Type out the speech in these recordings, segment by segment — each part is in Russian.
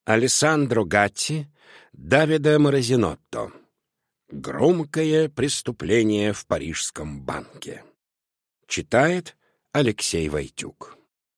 Алессандро Гатти, Давида Морозинотто. Громкое преступление в Парижском банке. Читает Алексей Войтюк.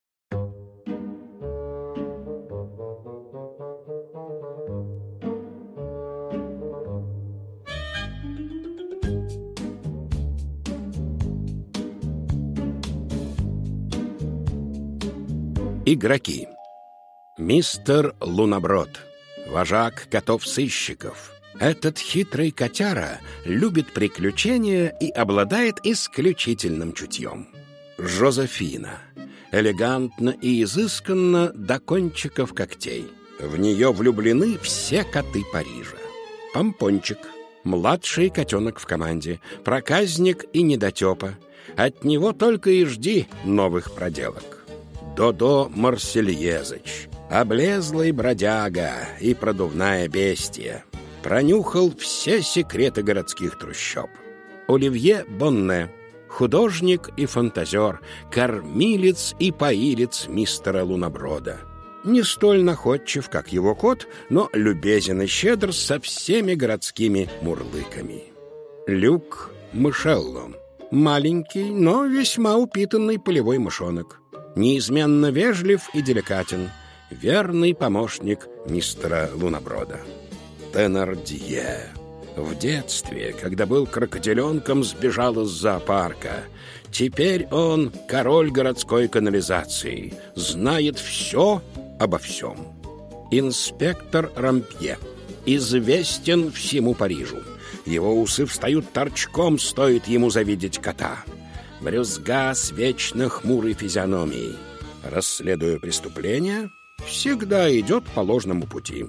Игроки. Мистер Луноброд, вожак котов-сыщиков. Этот хитрый котяра любит приключения и обладает исключительным чутьем. Жозефина, элегантно и изысканно до кончиков когтей. В нее влюблены все коты Парижа. Помпончик, младший котенок в команде, проказник и недотепа. От него только и жди новых проделок. Додо Марсельезыч, облезлый бродяга и продувная бестия, пронюхал все секреты городских трущоб. Оливье Бонне, художник и фантазер, кормилец и поилец мистера Луноброда. Не столь находчив, как его кот, но любезен и щедр со всеми городскими мурлыками. Люк Мышелло, маленький, но весьма упитанный полевой мышонок. Неизменно вежлив и деликатен, верный помощник мистера Луноброда. Тенардье. В детстве, когда был крокодиленком, сбежал из зоопарка. Теперь он король городской канализации, знает все обо всем. Инспектор Рампье. Известен всему Парижу. Его усы встают торчком, стоит ему завидеть кота. Брюзга с вечно хмурой физиономией. Расследуя преступления, всегда идет по ложному пути.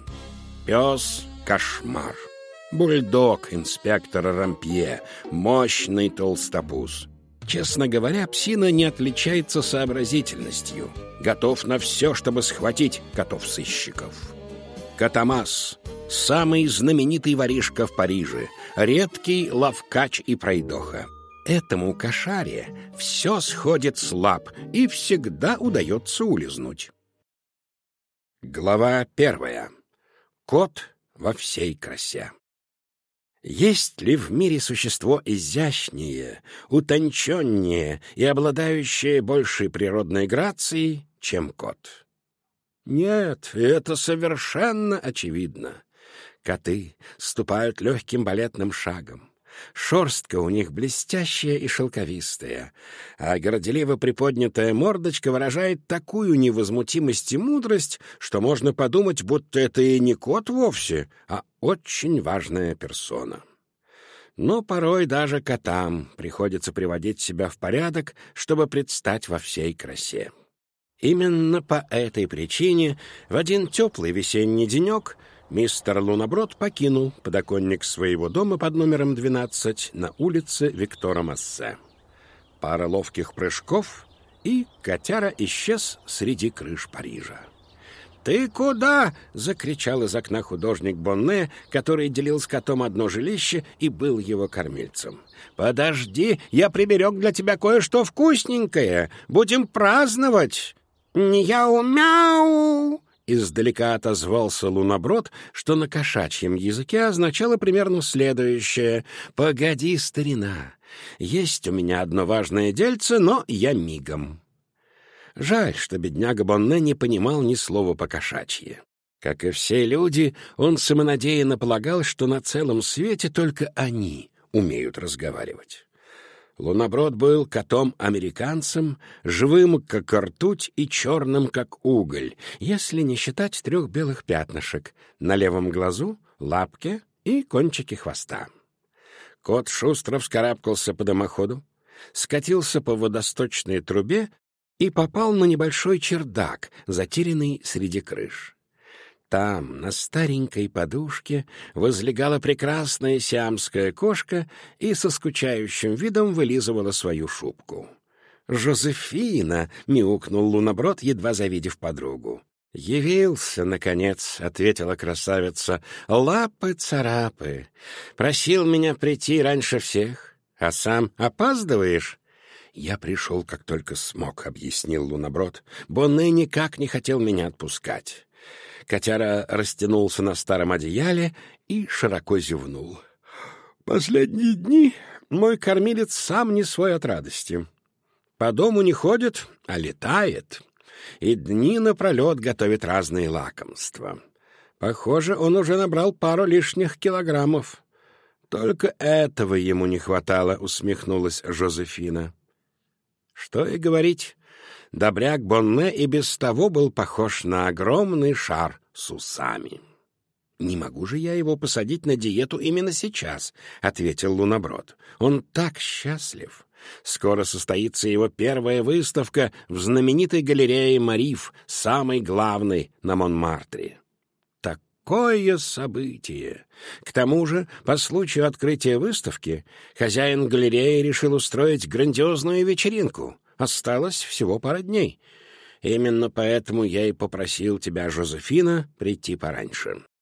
Пес-кошмар. Бульдог инспектора Рампье, мощный толстопуз. Честно говоря, псина не отличается сообразительностью. Готов на все, чтобы схватить котов-сыщиков. Котомас. Самый знаменитый воришка в Париже. Редкий ловкач и пройдоха. Этому кошаре все сходит с лап и всегда удается улизнуть. Глава 1. Кот во всей красе. Есть ли в мире существо изящнее, утонченнее и обладающее большей природной грацией, чем кот? Нет, это совершенно очевидно. Коты ступают легким балетным шагом. Шерстка у них блестящая и шелковистая, а горделиво приподнятая мордочка выражает такую невозмутимость и мудрость, что можно подумать, будто это и не кот вовсе, а очень важная персона. Но порой даже котам приходится приводить себя в порядок, чтобы предстать во всей красе. Именно по этой причине в один теплый весенний денек мистер Луноброд покинул подоконник своего дома под номером 12 на улице Виктора Массе. Пара ловких прыжков, и котяра исчез среди крыш Парижа. «Ты куда?» — закричал из окна художник Бонне, который делил с котом одно жилище и был его кормильцем. «Подожди, я приберег для тебя кое-что вкусненькое. Будем праздновать!» «Мяу-мяу!» Издалека отозвался Луноброд, что на кошачьем языке означало примерно следующее: «Погоди, старина, есть у меня одно важное дельце, но я мигом». Жаль, что бедняга Бонне не понимал ни слова по-кошачьи. Как и все люди, он самонадеянно полагал, что на целом свете только они умеют разговаривать. Луноброд был котом-американцем, живым, как ртуть, и черным, как уголь, если не считать 3 белых пятнышек на левом глазу, лапке и кончике хвоста. Кот шустро вскарабкался по дымоходу, скатился по водосточной трубе и попал на небольшой чердак, затерянный среди крыш. Там, на старенькой подушке, возлегала прекрасная сиамская кошка и со скучающим видом вылизывала свою шубку. «Жозефина!» — мяукнул Луноброд, едва завидев подругу. «Явился, наконец», — ответила красавица. «Лапы-царапы. Просил меня прийти раньше всех, а сам опаздываешь?» «Я пришел, как только смог», — объяснил Луноброд. «Бонне никак не хотел меня отпускать. Котяра растянулся на старом одеяле и широко зевнул. «Последние дни мой кормилец сам не свой от радости. По дому не ходит, а летает, и дни напролет готовит разные лакомства. Похоже, он уже набрал пару лишних килограммов». «Только этого ему не хватало», — усмехнулась Жозефина. Что и говорить, добряк Бонне и без того был похож на огромный шар с усами. «Не могу же я его посадить на диету именно сейчас», — ответил Луноброд. «Он так счастлив. Скоро состоится его первая выставка в знаменитой галерее Мариф, самой главной на Монмартре. Какое событие! К тому же, по случаю открытия выставки, хозяин галереи решил устроить грандиозную вечеринку. Осталось всего пара дней. Именно поэтому я и попросил тебя, Жозефина, прийти пораньше.